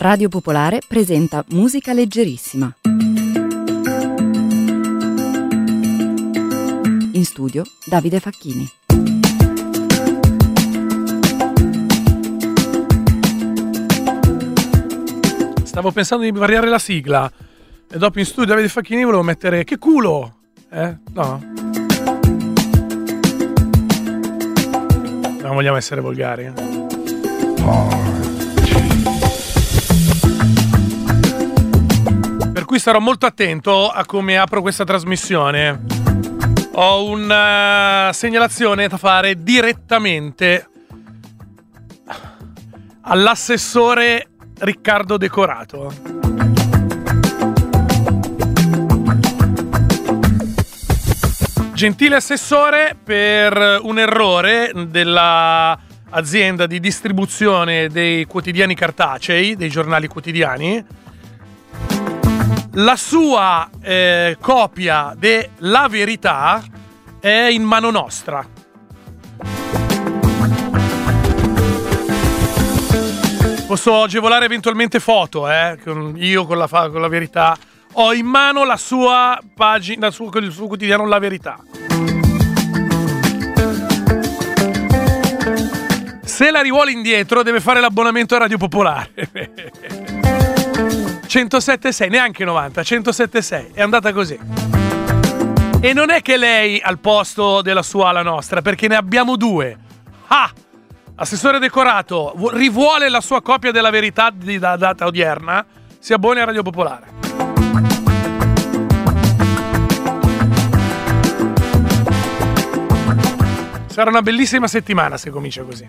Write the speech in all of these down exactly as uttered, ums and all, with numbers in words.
Radio Popolare presenta Musica Leggerissima. In studio Davide Facchini. Stavo pensando di variare la sigla e dopo in studio Davide Facchini volevo mettere che culo, eh? No? Non vogliamo essere volgari. Per cui starò molto attento a come apro questa trasmissione. Ho una segnalazione da fare direttamente all'assessore Riccardo Decorato. Gentile assessore, per un errore della azienda di distribuzione dei quotidiani cartacei, dei giornali quotidiani, la sua eh, copia de La Verità è in mano nostra. Posso agevolare eventualmente foto, eh? Io con la, con la Verità ho in mano la sua pagina, il suo, il suo quotidiano La Verità. Se la rivuole indietro deve fare l'abbonamento a Radio Popolare. centosette virgola sei, neanche novanta, centosette virgola sei, è andata così. E non è che lei al posto della sua alla nostra, perché ne abbiamo due. Ah! Assessore Decorato, rivuole la sua copia della Verità di da data odierna, si abboni a Radio Popolare. Sarà una bellissima settimana se comincia così.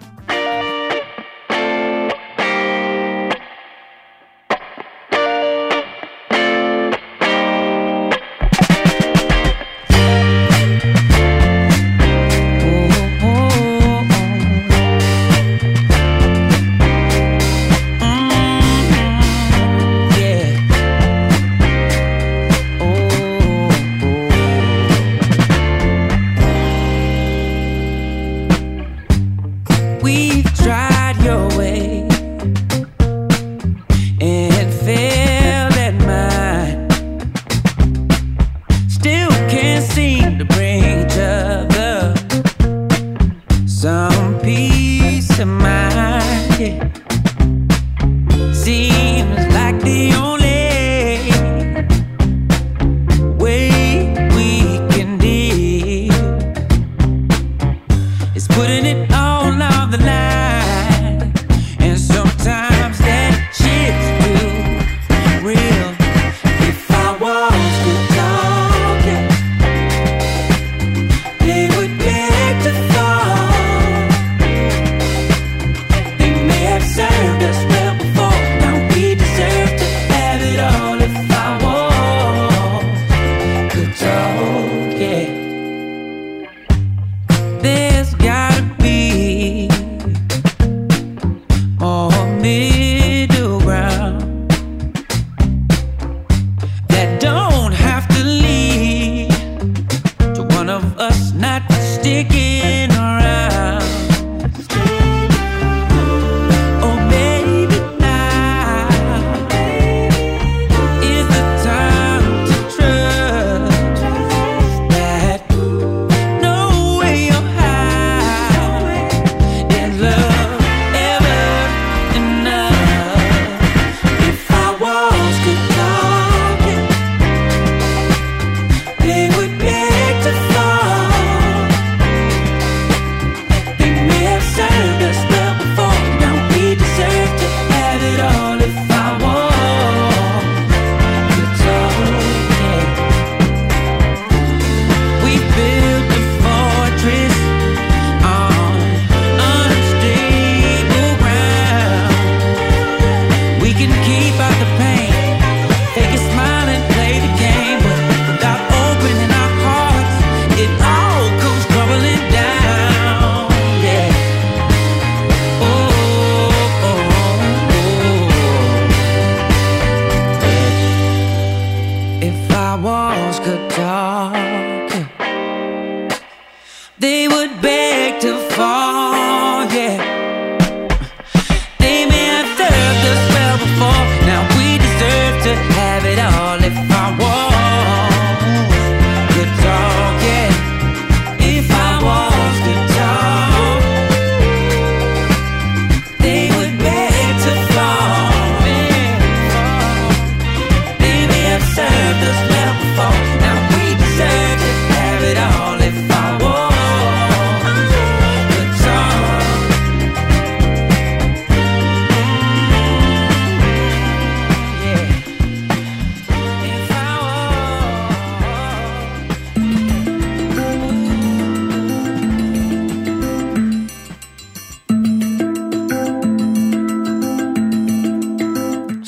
They would beg to fall, yeah. They may have served us well before.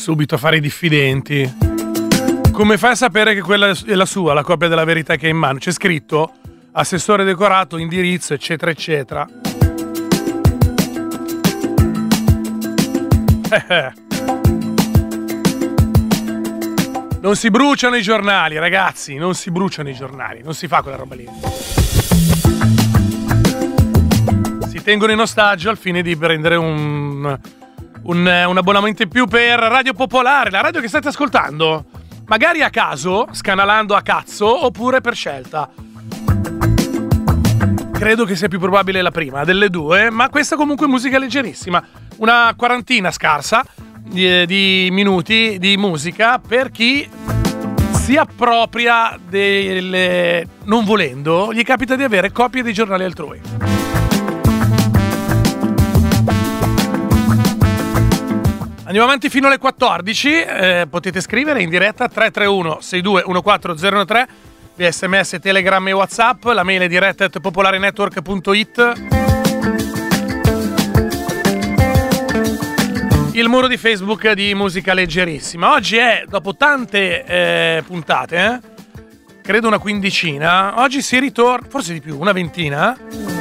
subito a fare i diffidenti. Come fai a sapere che quella è la sua, la copia della verità che è in mano? C'è scritto assessore decorato, indirizzo, eccetera, eccetera. Non si bruciano i giornali, ragazzi, non si bruciano i giornali, non si fa quella roba lì. Si tengono in ostaggio al fine di prendere un, un, un abbonamento in più per Radio Popolare, la radio che state ascoltando, magari a caso, scanalando a cazzo, oppure per scelta. Credo che sia più probabile la prima delle due, ma questa comunque è musica leggerissima, una quarantina scarsa di, di minuti di musica per chi si appropria delle... non volendo, gli capita di avere copie dei giornali altrui. Andiamo avanti fino alle quattordici, eh, potete scrivere in diretta tre tre uno sei due uno quattro zero uno tre, via sms, telegram e whatsapp, la mail è diretta at popolarenetwork punto it. Il muro di Facebook di Musica Leggerissima. Oggi è, dopo tante eh, puntate, eh, credo una quindicina, oggi si ritorna, forse di più, una ventina,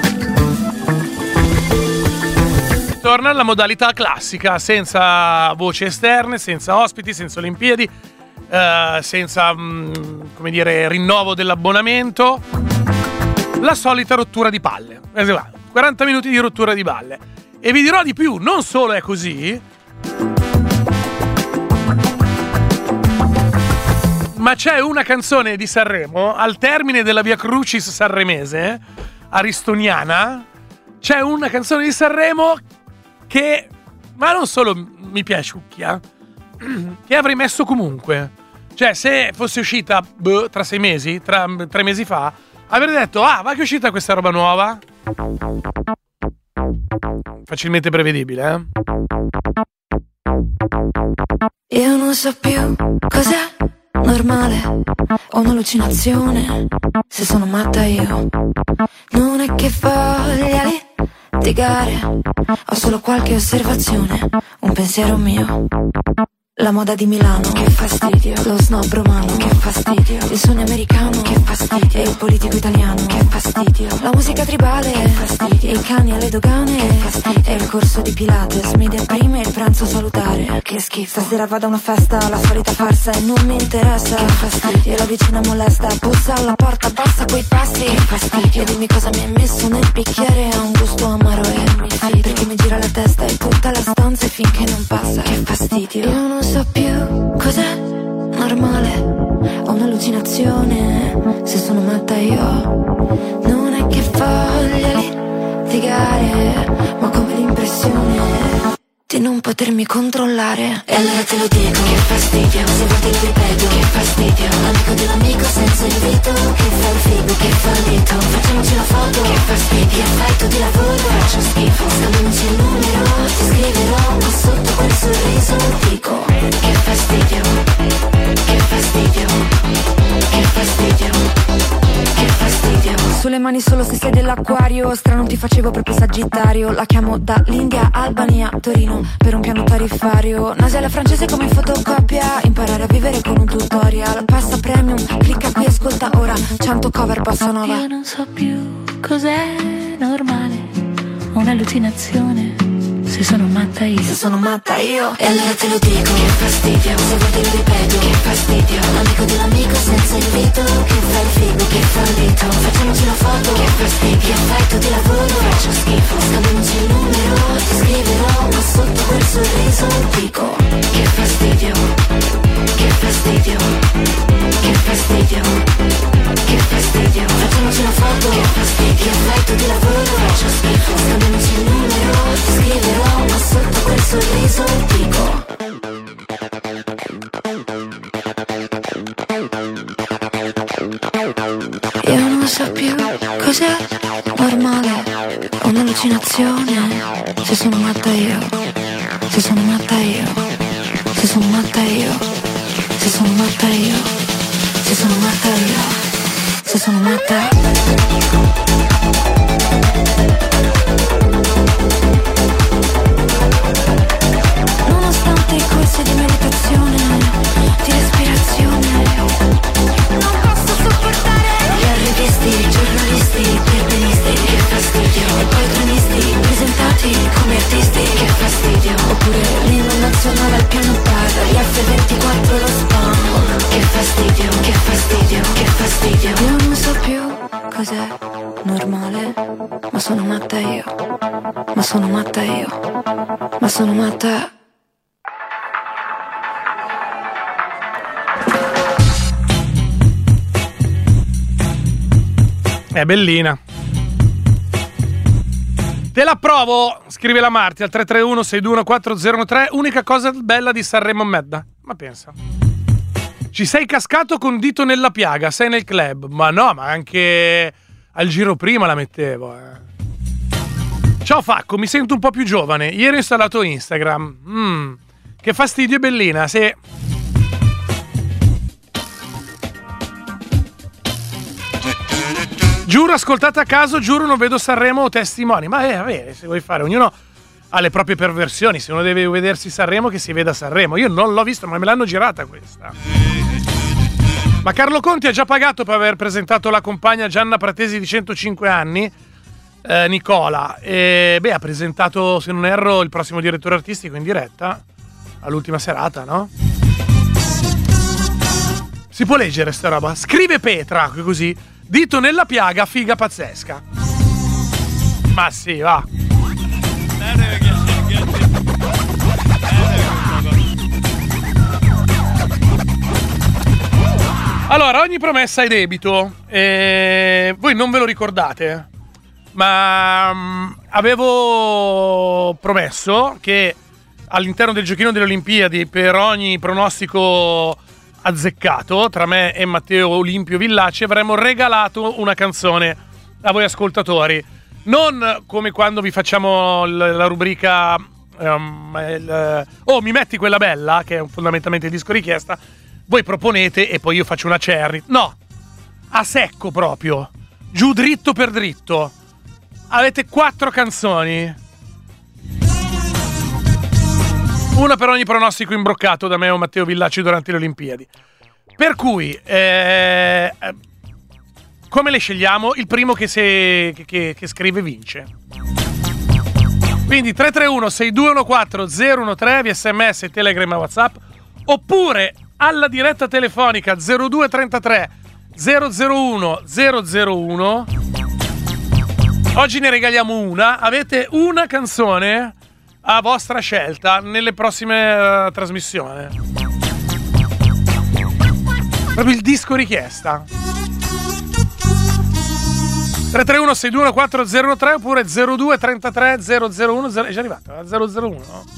torna alla modalità classica, senza voci esterne, senza ospiti, senza Olimpiadi, eh, senza, mh, come dire, rinnovo dell'abbonamento. La solita rottura di palle. quaranta minuti di rottura di palle. E vi dirò di più, non solo è così, ma c'è una canzone di Sanremo, al termine della Via Crucis sanremese, aristoniana, c'è una canzone di Sanremo che, ma non solo mi piaciucchia, che avrei messo comunque. Cioè, se fosse uscita boh, tra sei mesi, tra tre mesi fa, avrei detto, ah, va che è uscita questa roba nuova. Facilmente prevedibile, eh? Io non so più cos'è normale, ho un'allucinazione, se sono matta io. Non è che voglia litigare, ho solo qualche osservazione, un pensiero mio. La moda di Milano, che fastidio. Lo snob romano, che fastidio. Il sogno americano, che fastidio. E il politico italiano, che fastidio. La musica tribale, che fastidio. E i cani alle dogane, che fastidio. E il corso di Pilates, mi deprime il pranzo salutare, che schifo. Stasera vado a una festa, la solita farsa e non mi interessa, che fastidio. E la vicina molesta, bussa alla porta, basta quei passi, che fastidio. E dimmi cosa mi hai messo nel bicchiere, ha un gusto amaro e mi fido. Perché mi gira la testa e tutta la stanza e finché non passa, che fastidio. Io non so più cos'è normale, ho un'allucinazione, se sono matta io. Non è che voglia litigare, ma come l'impressione di non potermi controllare. E allora te lo dico, che fastidio, se vuoi te lo ripeto, che fastidio. Amico dell'amico senza invito, che fa il figo, che fallito. Facciamoci la foto, che fastidio. Che effetto di lavoro, faccio schifo. Scambiamoci il numero, ti scriverò, ma sotto quel sorriso dico, che fastidio, che fastidio, che fastidio, che fastidio. Sulle mani solo se sei dell'acquario, strano ti facevo proprio sagittario. La chiamo dall'India, Albania, Torino, per un piano tariffario. Nasale francese come in fotocopia, imparare a vivere con un tutorial. Passa premium, clicca qui, ascolta ora, cento cover bossa nova. Io non so più cos'è normale, ho un'allucinazione, se sono matta io. Se sono matta io. E allora te lo dico, che fastidio, se vuoi te lo ripeto, che fastidio. Amico dell'amico senza invito, che fa il figo, che fallito. Facciamoci la foto, che fastidio. Che effetto di lavoro, faccio schifo. Scambiamoci il numero, ti scriverò, ma sotto quel sorriso dico, che fastidio, che fastidio, che fastidio, che fastidio. Facciamoci la foto, che fastidio. Che effetto di lavoro, faccio schifo. Scambiamoci il numero, ti scriverò, ma sotto quel sorriso dico, io non so più cos'è normale, ho un'allucinazione, se sono matta io, se sono matta io, se sono matta io, se sono matta io, se sono matta io, se sono matta. Nonostante i corsi di meditazione suonava il piano bar, gli F ventiquattro lo spam. Che fastidio, che fastidio, che fastidio. Io non so più cos'è normale, ma sono matta io, ma sono matta io, ma sono matta. È bellina. Te la provo, scrive la Marti al tre tre uno sei due uno quattro zero uno tre. Unica cosa bella di Sanremo Medda. Ma pensa. Ci sei cascato con dito nella piaga, sei nel club. Ma no, ma anche al giro prima la mettevo. Eh. Ciao Facco, mi sento un po' più giovane. Ieri ho installato Instagram. Mm, che fastidio, bellina. Se... Giuro, ascoltate a caso, giuro non vedo Sanremo o testimoni. Ma eh, vabbè, se vuoi fare, ognuno ha le proprie perversioni. Se uno deve vedersi Sanremo, che si veda Sanremo. Io non l'ho vista, ma me l'hanno girata questa. Ma Carlo Conti ha già pagato per aver presentato la compagna Gianna Pratesi di centocinque anni, eh, Nicola. E beh, ha presentato, se non erro, il prossimo direttore artistico in diretta all'ultima serata, no? Si può leggere sta roba? Scrive Petra, così. Dito nella piaga, figa pazzesca. Ma sì, va. Allora, ogni promessa è debito. E voi non ve lo ricordate, ma um, avevo promesso che all'interno del giochino delle Olimpiadi, per ogni pronostico azzeccato tra me e Matteo Olimpio Villaci, avremmo regalato una canzone a voi ascoltatori, non come quando vi facciamo l- la rubrica um, il, oh mi metti quella bella, che è fondamentalmente il disco richiesta, voi proponete e poi io faccio una cherry. No, a secco proprio, giù dritto per dritto. Avete quattro canzoni, una per ogni pronostico imbroccato da me o Matteo Villaci durante le Olimpiadi. Per cui, eh, come le scegliamo? Il primo che, se, che, che scrive vince. Quindi tre tre uno sei due uno quattro zero uno tre via sms, Telegram e WhatsApp, oppure alla diretta telefonica zero due trentatré zero zero uno zero zero uno. Oggi ne regaliamo una. Avete una canzone a vostra scelta nelle prossime uh, trasmissioni. Proprio il disco richiesta. tre tre uno sei due uno quattro zero uno tre oppure zero due trentatré zero zero uno zero. È già arrivato, a zero zero uno, no?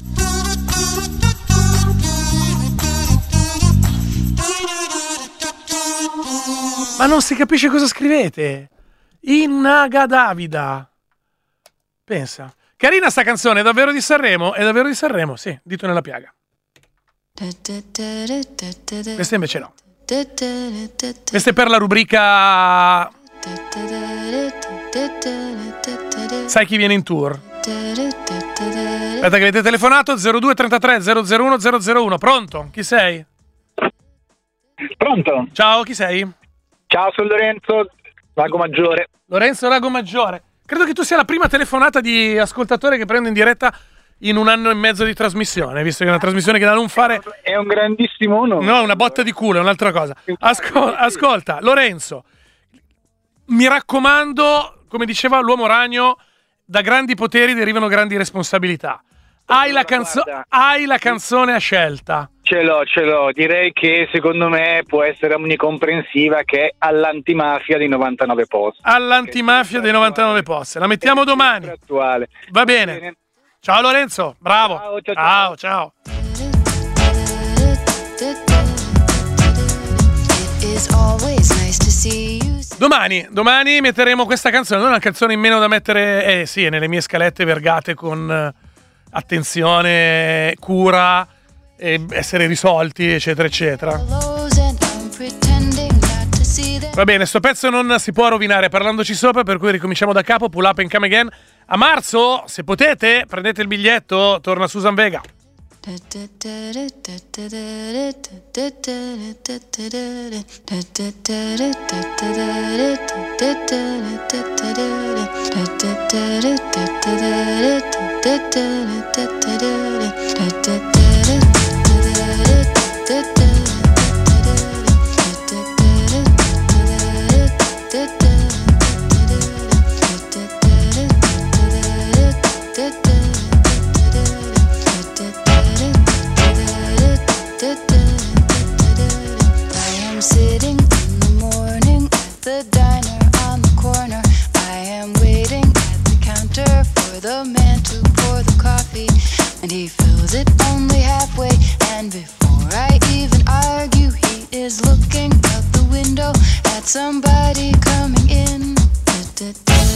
Ma non si capisce cosa scrivete. Innaga Davida. Pensa. Carina sta canzone, è davvero di Sanremo? È davvero di Sanremo, sì, dito nella piaga. Questa invece no. Questa è per la rubrica Sai chi viene in tour? Aspetta che avete telefonato, zero due trentatré zero zero uno zero zero uno. Pronto? Chi sei? Pronto? Ciao, chi sei? Ciao, sono Lorenzo, Lago Maggiore. Lorenzo Lago Maggiore. Credo che tu sia la prima telefonata di ascoltatore che prendo in diretta in un anno e mezzo di trasmissione, visto che è una trasmissione che da non fare... È un grandissimo onore. No, una botta di culo, è un'altra cosa. Ascol- ascolta, Lorenzo, mi raccomando, come diceva l'uomo ragno, da grandi poteri derivano grandi responsabilità. Hai la, canzo- hai la canzone a scelta. Ce l'ho, ce l'ho. Direi che secondo me può essere omnicomprensiva, che è All'antimafia dei novantanove posti. All'antimafia dei novantanove posti. La mettiamo domani. Attuale. Va bene. bene. Ciao Lorenzo, bravo. Ciao, ciao, ciao. ciao, ciao. Domani, domani metteremo questa canzone. Non è una canzone in meno da mettere, eh sì, nelle mie scalette vergate con attenzione, cura, e essere risolti, eccetera, eccetera. Va bene, sto pezzo non si può rovinare parlandoci sopra, per cui ricominciamo da capo. Pull up and come again. A marzo, se potete, prendete il biglietto, torna Susan Vega.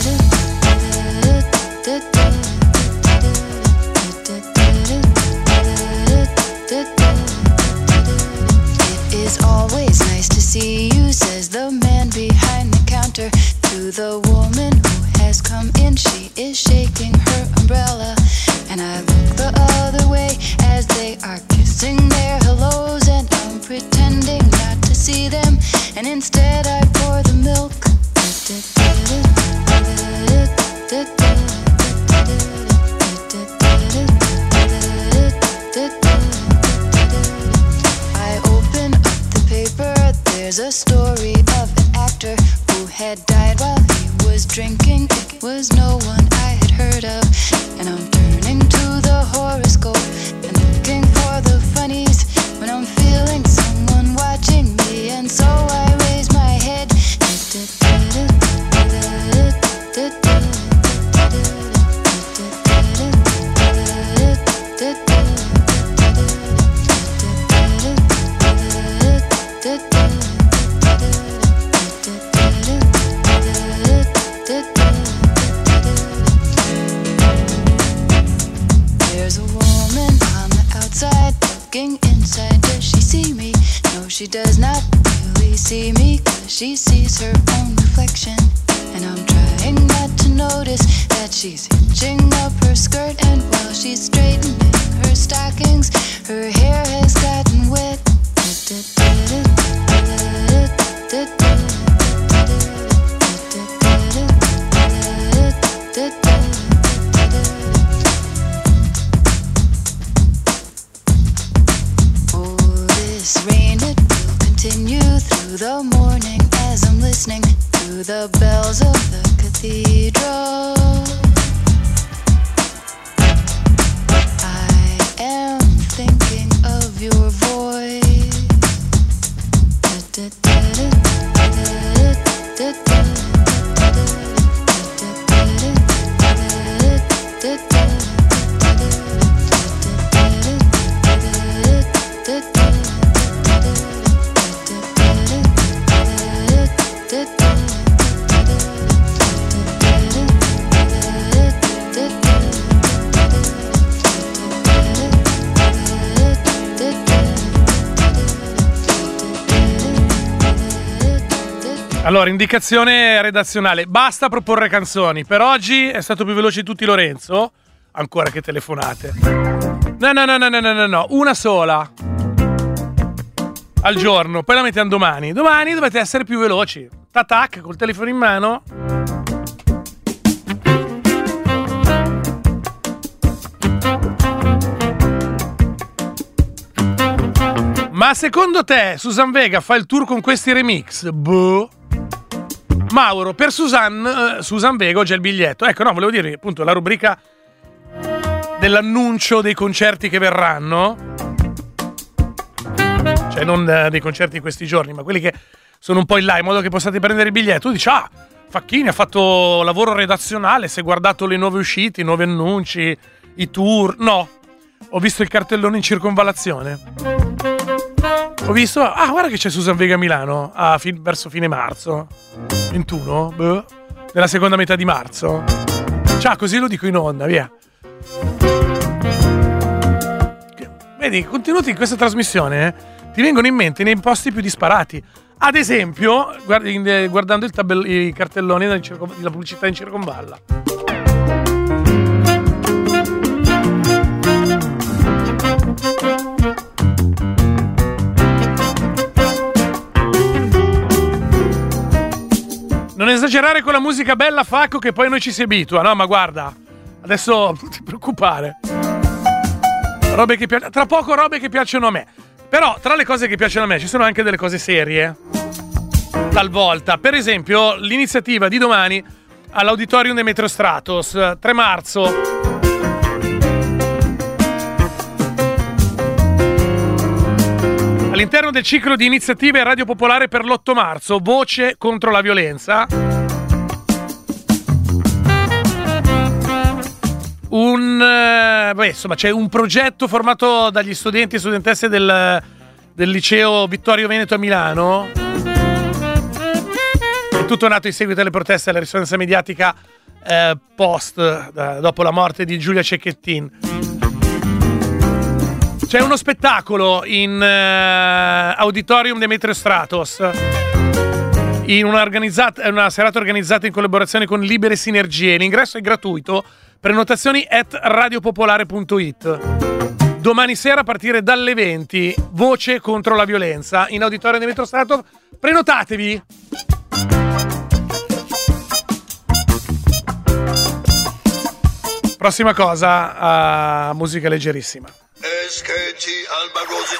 It's always nice to see you, says the man behind the counter to the woman who has come in. She is shaking her umbrella, and I look the other way as they are kissing their hellos, and I'm pretending not to see them, and instead I pour the milk. I open up the paper, there's a story of an actor who had died while he was drinking. It was no one I had heard of, and I'm turning to the horoscope and looking for the funnies when I'm feeling someone watching me, and so I raise my head. There's a woman on the outside looking inside. Does she see me? No, she does not really see me, 'cause she sees her own reflection. And I'm trying not to notice that she's hitching up her skirt, and while she's straightening her stockings, her hair has gotten wet. Oh, this rain, it will continue through the morning as I'm listening to the bells of the cathedral. I am thinking of your voice. Allora, indicazione redazionale: basta proporre canzoni. Per oggi è stato più veloce di tutti Lorenzo. Ancora che telefonate. No, no, no, no, no, no, no, una sola al giorno, poi la mettiamo domani. Domani dovete essere più veloci. Tatac, col telefono in mano. Ma secondo te Susan Vega fa il tour con questi remix? Boh. Mauro, per Susan, uh, Susan Vega ho già il biglietto. Ecco, no, volevo dire appunto la rubrica dell'annuncio dei concerti che verranno. Cioè non uh, dei concerti di questi giorni, ma quelli che sono un po' in là, in modo che possiate prendere il biglietto. Tu dici, ah, Facchini ha fatto lavoro redazionale, si è guardato le nuove uscite, i nuovi annunci, i tour. No, ho visto il cartellone in circonvallazione. Ho visto, ah, guarda che c'è Susan Vega a Milano a fi- verso fine marzo. ventuno? Boh. Nella seconda metà di marzo. Ciao, così lo dico in onda, via. Vedi, contenuti in questa trasmissione eh, ti vengono in mente nei posti più disparati. Ad esempio, guardi, guardando il tabell- i cartelloni della, circo- della pubblicità in circonvalla. Non esagerare con la musica bella, Facco, che poi noi ci si abitua. No, ma guarda, adesso non ti preoccupare. Robe che pi- tra poco robe che piacciono a me. Però tra le cose che piacciono a me ci sono anche delle cose serie. Talvolta. Per esempio, l'iniziativa di domani all'Auditorium Demetrio Stratos, tre marzo. All'interno del ciclo di iniziative Radio Popolare per l'otto marzo, Voce contro la violenza, un eh, beh, insomma c'è un progetto formato dagli studenti e studentesse del, del liceo Vittorio Veneto a Milano, Tutto nato in seguito alle proteste e alla risonanza mediatica eh, post, eh, dopo la morte di Giulia Cecchettin. C'è uno spettacolo in eh, Auditorium Demetrio Stratos, in una, una serata organizzata in collaborazione con Libere Sinergie. L'ingresso è gratuito, prenotazioni at radiopopolare punto it. Domani sera a partire dalle venti, voce contro la violenza in Auditorium Demetrio Stratos. Prenotatevi! Prossima cosa, uh, musica leggerissima. S K T Alba Rosie.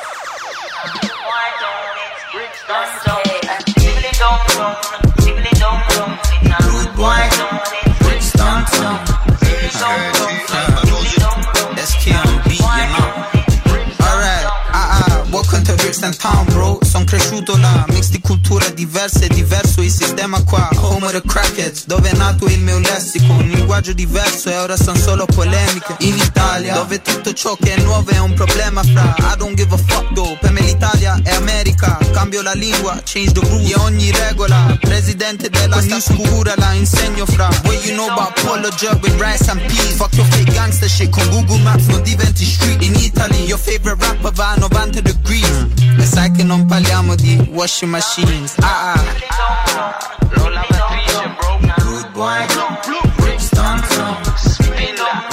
Rude boy, bricks down town. S K T Alba Rosie. S K on beat, you know. Alright, ah ah, welcome to Brixton Town, bro. Sono cresciuto là, mix di culture diverse, diverso il sistema qua. Home of the crackheads, dove è nato il mio lessico. Un linguaggio diverso e ora sono solo polemiche. In Italia, dove tutto ciò che è nuovo è un problema fra. I don't give a fuck though, per me l'Italia è America. Cambio la lingua, change the rules di ogni regola. Presidente della new school, la insegno fra. What you know about Polo Jug with rice and peas. Fuck your fake gangster shit, con Google Maps non diventi street. In Italy, your favorite rapper va a novanta degrees. E sai che non parliamo di washing machines. Ah ah. Lo lavatrice, bro. Rude boy. Bricks down town. Spilla.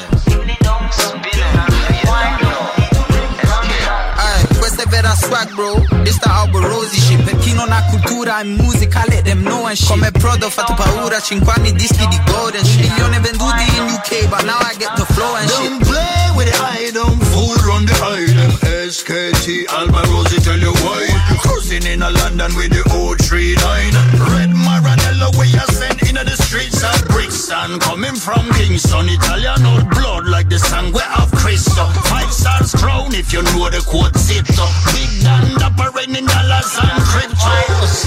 Alright, questa è vera swag, bro. Questa Alba Rosie shit. Per chi non ha cultura in musica, let them know and shit. Come Prodo ho fatto paura, cinque anni dischi di golden shit. Milioni venduti in U K, but now I get the flow and shit. Don't play with the item, fool run the item. S K T Alba Rosie, tell you why. Cruising in a London with the oh three nine. Red Maranello, where you send into the streets of Brixton. Coming from Kingston, Italian old blood like the sangue of Cristo. Five stars crown if you know the quote zito. Big Dan operating in dollars and cryptos.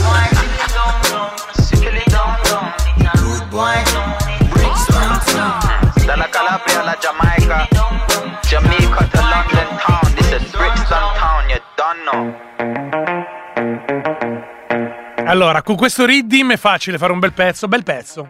Rude boy, Brixton town. Dalla Calabria alla Jamaica, Jamaica to London town. This is Brixton town, you don't know. Allora, con questo riddim è facile fare un bel pezzo, bel pezzo.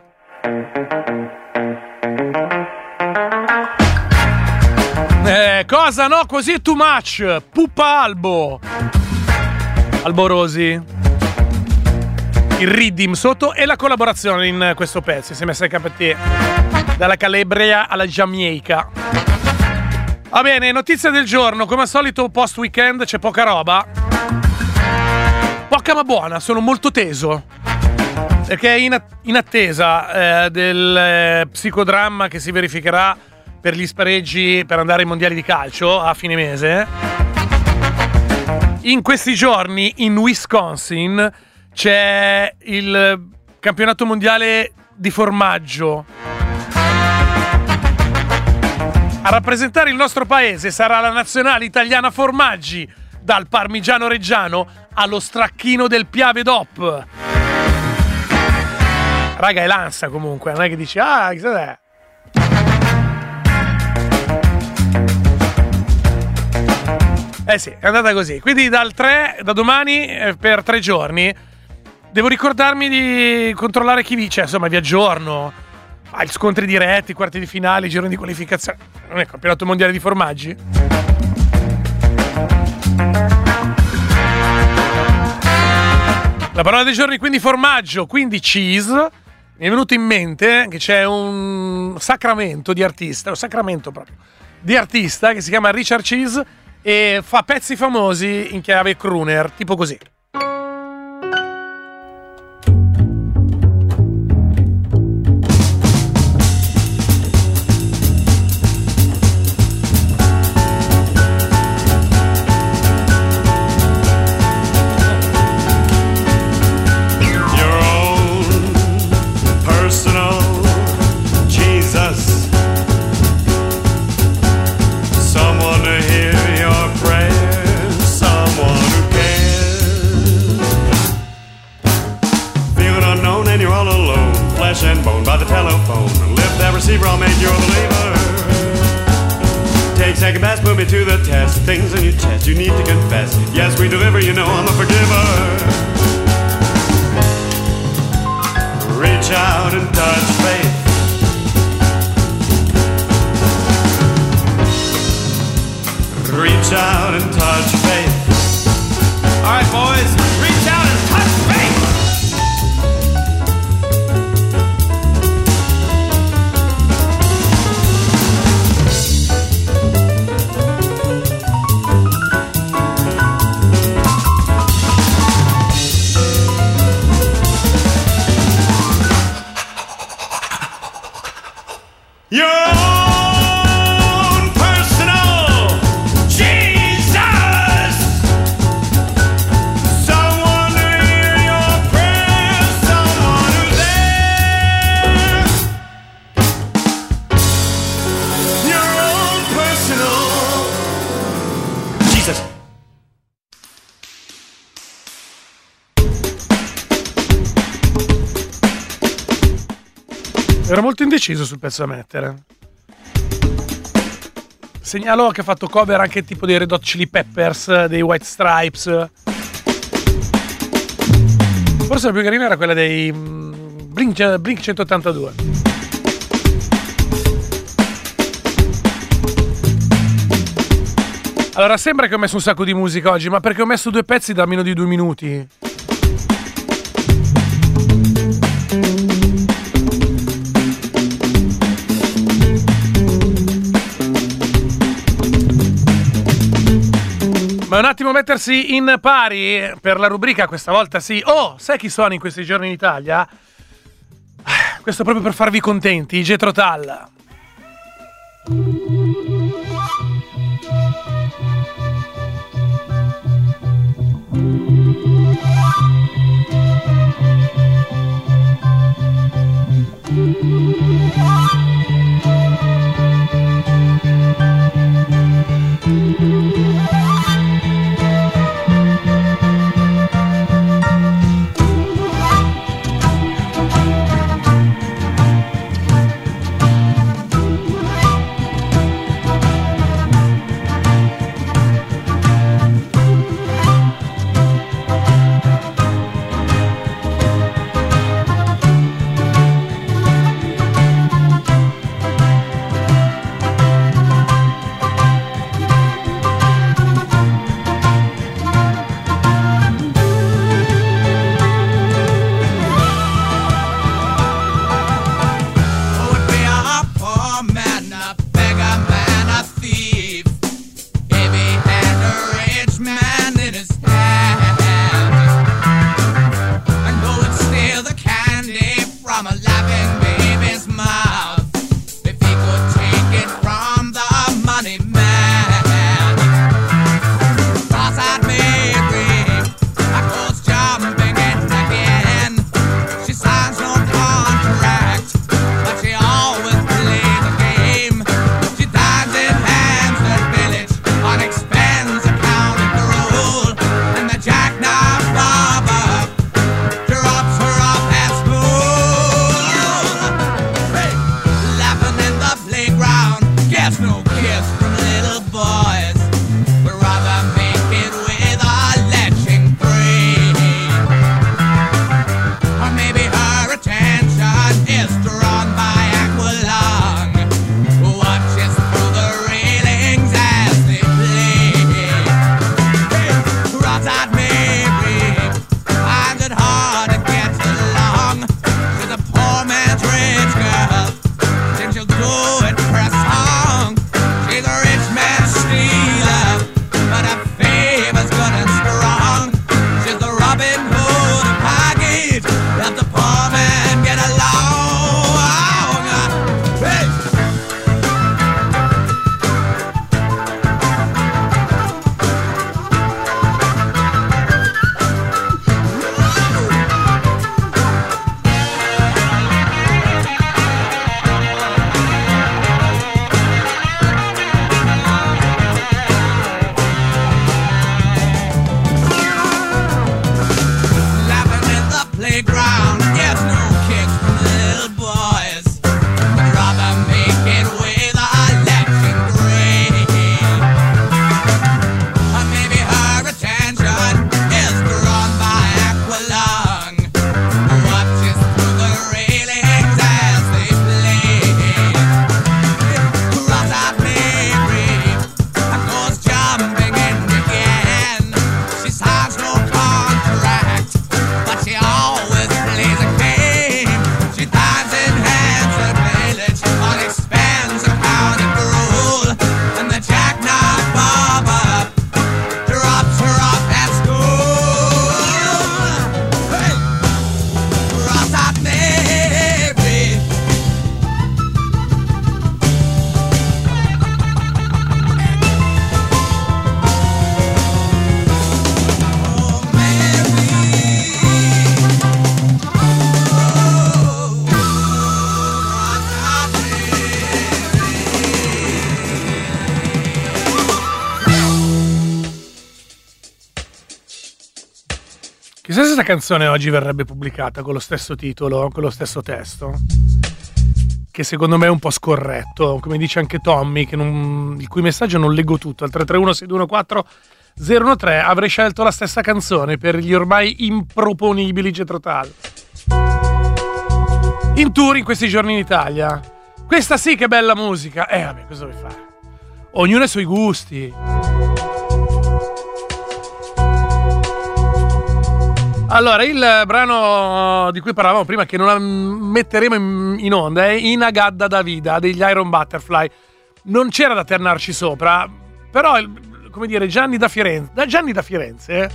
Eh, cosa no? Così è too much. Pupa Albo. Albo Rosi. Il riddim sotto e la collaborazione in questo pezzo insieme a S K T. Dalla Calabria alla Giamaica. Va bene, notizie del giorno. Come al solito post weekend c'è poca roba. Poca ma buona, sono molto teso. Perché in, att- in attesa eh, del eh, psicodramma che si verificherà per gli spareggi per andare ai mondiali di calcio a fine mese, in questi giorni in Wisconsin c'è il campionato mondiale di formaggio. A rappresentare il nostro paese sarà la nazionale italiana formaggi, dal parmigiano reggiano allo stracchino del Piave D O P. Raga, è l'ansia comunque, non è che dici ah, che cos'è? Eh sì, è andata così. Quindi dal tre, da domani, eh, per tre giorni, devo ricordarmi di controllare chi vince. Insomma, vi aggiorno. Ah, gli scontri diretti, quarti di finale, gironi di qualificazione. Non è campionato mondiale di formaggi? La parola dei giorni quindi formaggio, quindi cheese. Mi è venuto in mente che c'è un sacramento di artista, un sacramento proprio, di artista che si chiama Richard Cheese e fa pezzi famosi in chiave crooner, tipo così. And bone by the telephone. Lift that receiver, I'll make you a believer. Take second best, put me to the test. Things in your chest, you need to confess. Yes, we deliver, you know I'm a forgiver. Reach out and touch faith. Reach out and touch faith. All right, boys, reach out and touch faith. Your own personal Jesus. Someone to hear your prayers. Someone who's there. Your own personal Jesus. Ero molto indeciso sul pezzo da mettere. Segnalo che ha fatto cover anche tipo dei Red Hot Chili Peppers, dei White Stripes. Forse la più carina era quella dei Blink, Blink centottantadue. Allora, sembra che ho messo un sacco di musica oggi, ma perché ho messo due pezzi da meno di due minuti. Ma un attimo mettersi in pari per la rubrica, questa volta sì. Oh, sai chi sono in questi giorni in Italia? Questo proprio per farvi contenti, Jethro Tull. Chissà se questa canzone oggi verrebbe pubblicata con lo stesso titolo, con lo stesso testo, che secondo me è un po' scorretto, come dice anche Tommy, che non, il cui messaggio non leggo tutto, al tre tre uno sei due uno quattro zero uno tre. Avrei scelto la stessa canzone per gli ormai improponibili Jethro Tull. In tour in questi giorni in Italia. Questa sì che bella musica. Eh vabbè, cosa vuoi fare? Ognuno ha i suoi gusti. Allora, il brano di cui parlavamo prima, che non metteremo in, in onda, è In Agadda da Vida degli Iron Butterfly. Non c'era da ternarci sopra, però, come dire, Gianni da Firenze, da Gianni da Firenze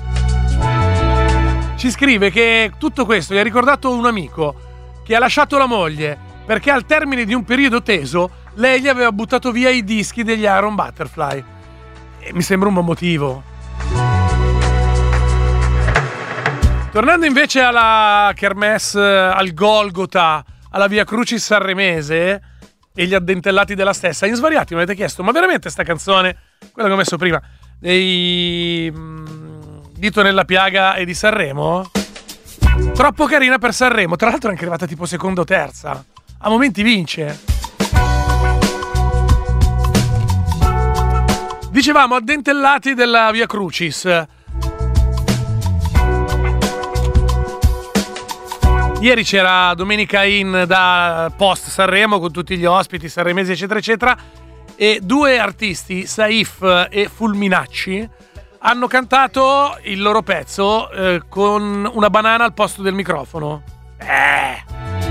ci scrive che tutto questo gli ha ricordato un amico che ha lasciato la moglie perché al termine di un periodo teso lei gli aveva buttato via i dischi degli Iron Butterfly. E mi sembra un buon motivo. Tornando invece alla Kermesse, al Golgota, alla Via Crucis sanremese e gli addentellati della stessa, in svariati mi avete chiesto: ma veramente sta canzone, quella che ho messo prima, dei Dito nella piaga e di Sanremo, troppo carina per Sanremo? Tra l'altro è anche arrivata tipo seconda o terza, a momenti vince. Dicevamo addentellati della Via Crucis. Ieri c'era Domenica In da post Sanremo con tutti gli ospiti sanremesi eccetera eccetera, e due artisti, Saif e Fulminacci, hanno cantato il loro pezzo eh, con una banana al posto del microfono. Eh.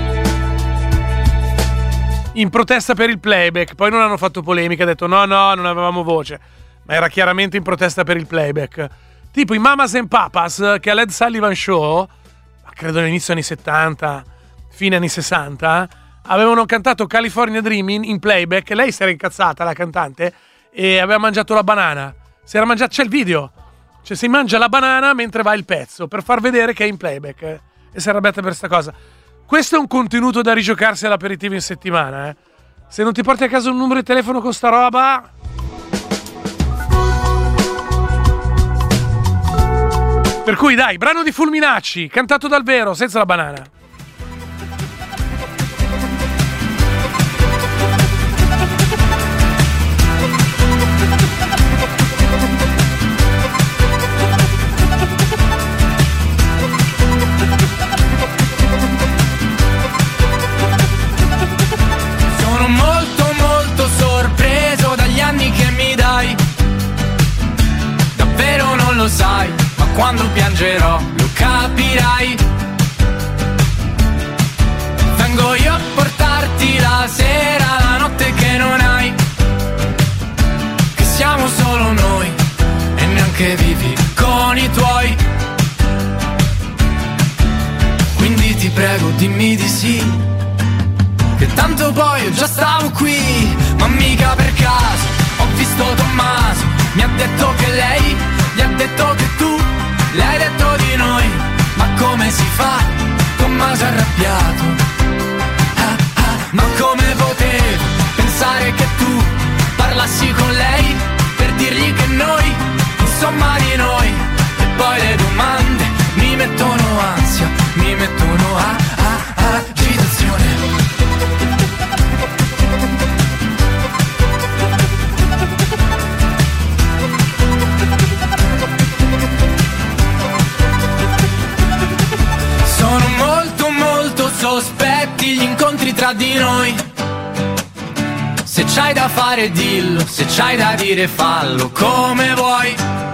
In protesta per il playback. Poi non hanno fatto polemica, hanno detto no no non avevamo voce, ma era chiaramente in protesta per il playback. Tipo i Mamas and Papas, che all'Ed Sullivan Show, credo all'inizio anni settanta, fine anni sessanta, avevano cantato California Dreaming in playback. Lei si era incazzata, la cantante, e aveva mangiato la banana. Si era mangiata, c'è il video, cioè si mangia la banana mentre va il pezzo, per far vedere che è in playback, eh? E si è arrabbiata per sta cosa. Questo è un contenuto da rigiocarsi all'aperitivo in settimana, eh? Se non ti porti a casa un numero di telefono con sta roba... Per cui dai, brano di Fulminacci, cantato dal vero, senza la banana. Sono molto molto sorpreso dagli anni che mi dai. Davvero non lo sai, ma quando piangerò lo capirai. Vengo io a portarti la sera, la notte che non hai, che siamo solo noi e neanche vivi con i tuoi. Quindi ti prego dimmi di sì, che tanto poi io già stavo qui. Ma mica per caso ho visto Tommaso, mi ha detto che lei gli ha detto che tu le hai detto di noi. Ma come si fa? Tommaso è arrabbiato. Ah, ah, ma come potevo pensare che tu parlassi con lei per dirgli che noi, insomma di noi. E poi le domande mi mettono ansia, mi mettono a, a, agitazione. Sono molto molto sospetti gli incontri tra di noi. Se c'hai da fare dillo, se c'hai da dire fallo come vuoi.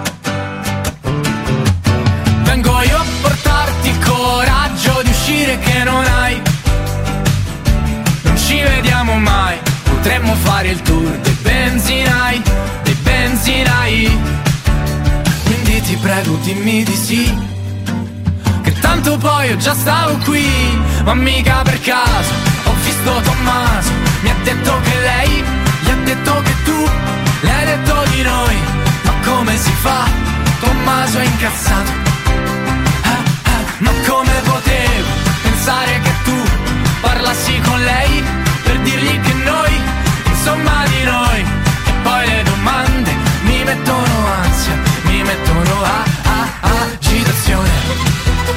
Vengo io a portarti coraggio di uscire che non hai. Non ci vediamo mai, potremmo fare il tour dei benzinai, dei benzinai. Quindi ti prego dimmi di sì, che tanto poi io già stavo qui. Ma mica per caso ho visto Tommaso, mi ha detto che lei gli ha detto che tu le hai detto di noi. Ma come si fa? Tommaso è incazzato. Ah, ah, ma come potevo pensare che tu parlassi con lei per dirgli che noi, insomma di noi. E poi le domande mi mettono ansia, mi mettono a, a, agitazione.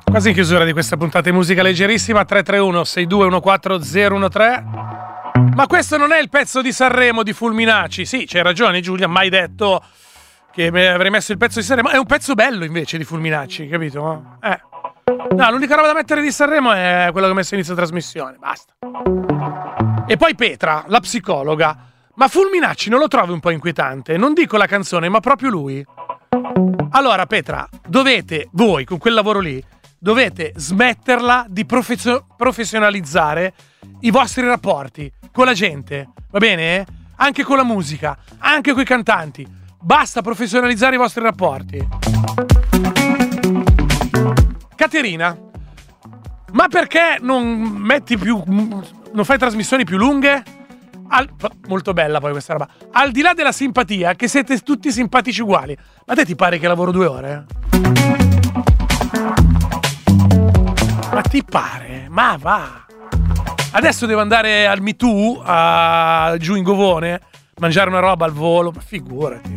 Quasi in chiusura di questa puntata di musica leggerissima. Tre tre uno sei due uno quattro zero uno tre. Ma questo non è il pezzo di Sanremo di Fulminacci. Sì, c'hai ragione Giulia, mai detto che avrei messo il pezzo di Sanremo. È un pezzo bello invece di Fulminacci, capito? Eh. No, l'unica roba da mettere di Sanremo è quello che ho messo inizio trasmissione. Basta. E poi Petra, la psicologa. Ma Fulminacci non lo trovi un po' inquietante? Non dico la canzone, ma proprio lui. Allora Petra, dovete, voi con quel lavoro lì, dovete smetterla di professio- professionalizzare i vostri rapporti con la gente, va bene? Anche con la musica, anche con i cantanti. Basta professionalizzare i vostri rapporti. Caterina, ma perché non metti più, non fai trasmissioni più lunghe? Al, molto bella poi questa roba. Al di là della simpatia, che siete tutti simpatici uguali, ma te ti pare che lavoro due ore? Ma ti pare? Ma va! Adesso devo andare al Me Too, a, giù in Govone, mangiare una roba al volo, ma figurati.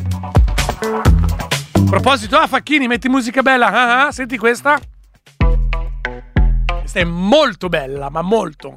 A proposito, ah Facchini, metti musica bella, ah, ah, senti questa? Questa è molto bella, ma molto.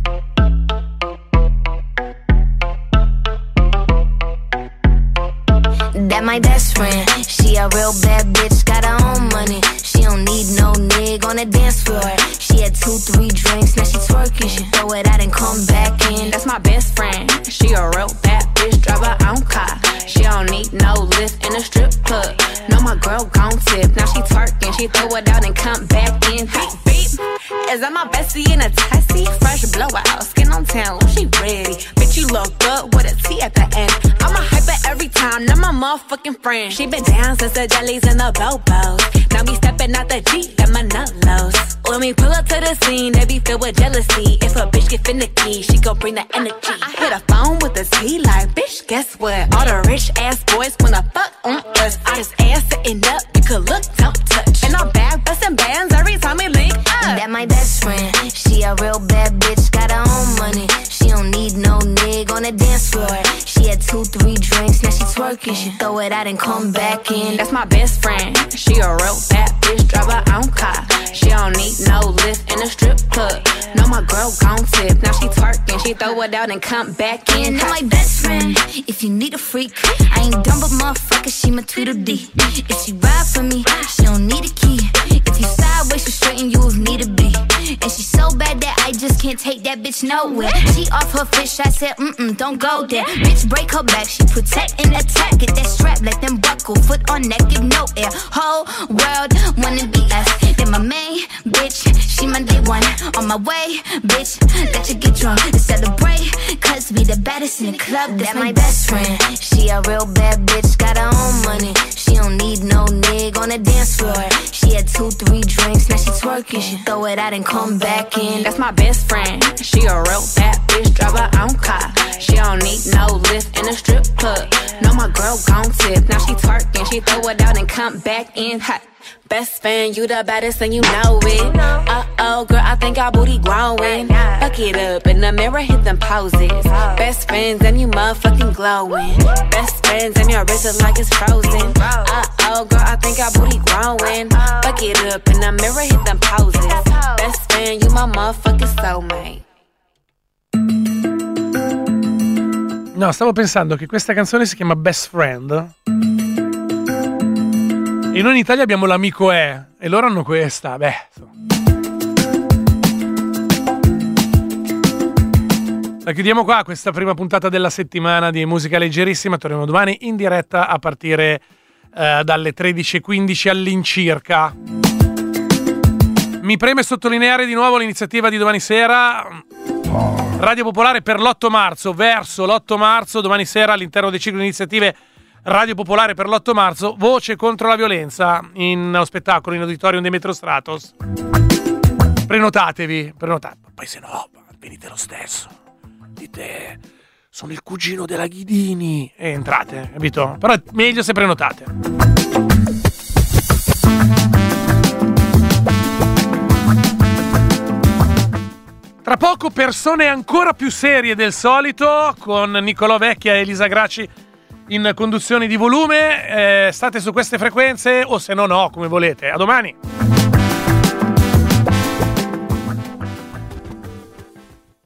That my best friend, she a real bad bitch, got her own money. She don't need no nigga on the dance floor. She had two, three drinks, now she twerking. She throw it out and come back in. That's my best friend, she a real bad bitch, drive her own car. She don't need no lift in a strip club. No, my girl gon' tip, now she twerking. She throw it out and come back in. Beep, beep. Is that my bestie in a tessie? Fresh blowout, skin on town, she ready. Bitch, you look good with a T at the end. I'm a hyper every time, now my motherfucking friend. She been down since the jellies and the bobos. Now we stepping out the Jeep, got my nut lows. When we pull up to the scene, they be filled with jealousy. If a bitch get finicky, she gon' bring the energy. I hit a phone with a T like, bitch, guess what? All the rich ass boys wanna fuck on us. I just ass sitting up, you could look, don't touch. And I'm back bustin' bands every time we link up. That my best friend, she a real bad bitch, got her own money. She don't need no nigga on the dance floor. She had two, three drinks, now she twerking. She throw it out and come back in. That's my best friend, she a real bad bitch, drive her own car. She don't need no lift in a strip club. No, my girl gon' tip, now she twerking. She throw it out and come back in. That's my best friend, if you need a freak, I ain't dumb but motherfucker, she my Tweedledee. If she ride for me, she don't need a key. If you sideways, she straighten you if need to be. And she's so bad that I just can't take that bitch nowhere. She off her fish, I said, mm-mm, don't go there. Bitch, break her back, she protect and attack. Get that strap, let them buckle, foot on neck, give no air. Whole world wanna be us. Then my main bitch, she my day one. On my way, bitch, let you get drunk and celebrate. Cause we the baddest in the club, that's my best friend. She a real bad bitch, got her own money. She don't need no nigga on the dance floor. She had two, three drinks, now she twerking. She throw it out and come back in. That's my best friend, she a real bad bitch, drive her own car. She don't need no lift in a strip club. No, my girl gon' tip, now she twerking. She throw it out and come back in hot. Best friend, you the baddest and you know it. Uh-oh, girl, I think our booty growing. Fuck it up, in the mirror, hit them poses. Best friends and you motherfucking glowing. Best friends and your wrist is like it's frozen. Uh-oh, girl, I think our booty growing. Fuck it up, in the mirror, hit them poses. Best friend, you my motherfucking soulmate. No, stavo pensando che questa canzone si chiama Best Friend. E noi in Italia abbiamo l'Amico è, e loro hanno questa, beh. La chiudiamo qua, questa prima puntata della settimana di Musica Leggerissima. Torniamo domani in diretta a partire eh, dalle tredici e quindici all'incirca. Mi preme sottolineare di nuovo l'iniziativa di domani sera. Radio Popolare per l'otto marzo, verso l'otto marzo, domani sera all'interno dei ciclo di iniziative Radio Popolare per l'otto marzo, voce contro la violenza in spettacolo in auditorium dei Metro Stratos. Prenotatevi, prenotate. Poi se no, venite lo stesso. Dite, sono il cugino della Ghidini e entrate, capito? Però è meglio se prenotate. Tra poco persone ancora più serie del solito con Niccolò Vecchia e Elisa Gracci in conduzioni di volume. Eh, state su queste frequenze o se no no, come volete. A domani.